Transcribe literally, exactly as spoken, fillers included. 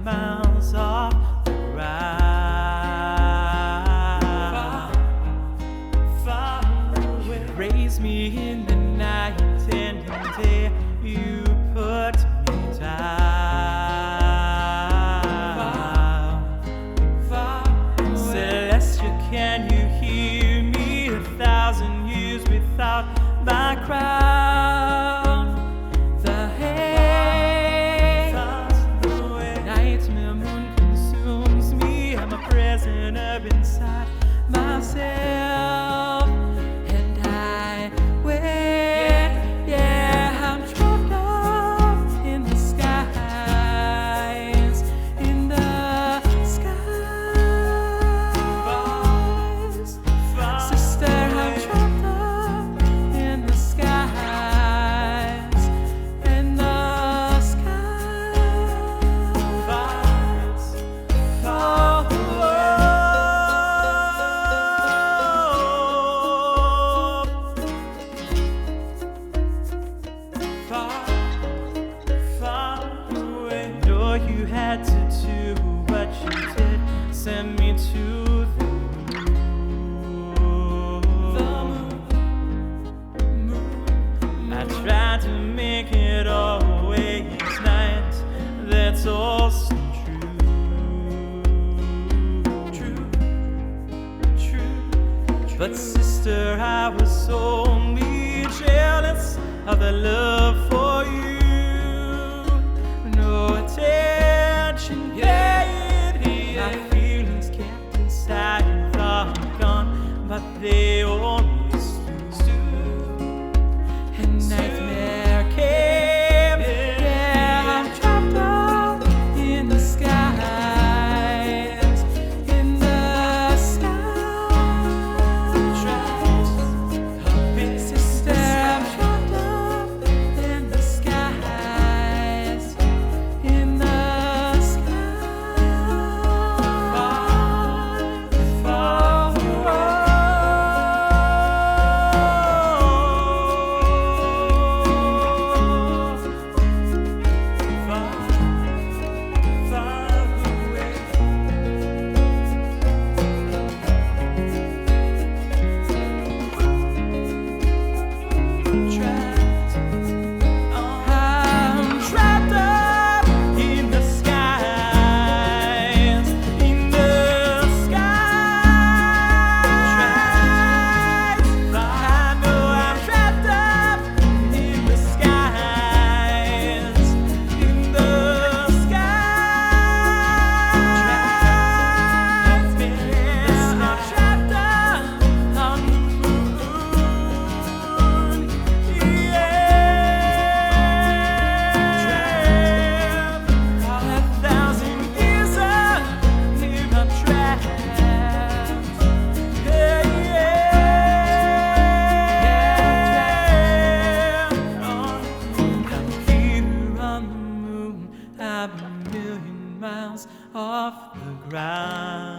miles off the ground. Far, far away. You raise me in the night and in day you put me down. Far, far away. Celestial, can you hear me? A thousand years without my crown. The haze, nightmare moon consumes me. I'm a prisoner inside myself, and I wait. Yeah, I'm trapped up in the skies, in the skies. Sister, I'm trapped up in the skies, in the skies. Oh, far, far away. Know you had to do what you did, send me to the moon. I tried to make it always night. That's also true, true, true. But sister, I was only jealous of the love for you. No attention paid. My feelings kept inside and thought gone, but they only stood. And nightmare came. Yeah, I'm trapped up in the skies, in the skies. Sister, I'm trapped up in the skies, in the skies. Far, far trapped. I'm trapped up in the skies, in the skies. I know I'm trapped up in the skies, in the skies. Yeah, I'm trapped up on the moon. A thousand years I live, I'm trapped. Yeah, yeah. I'm here on the moon. I'm a million miles off the ground.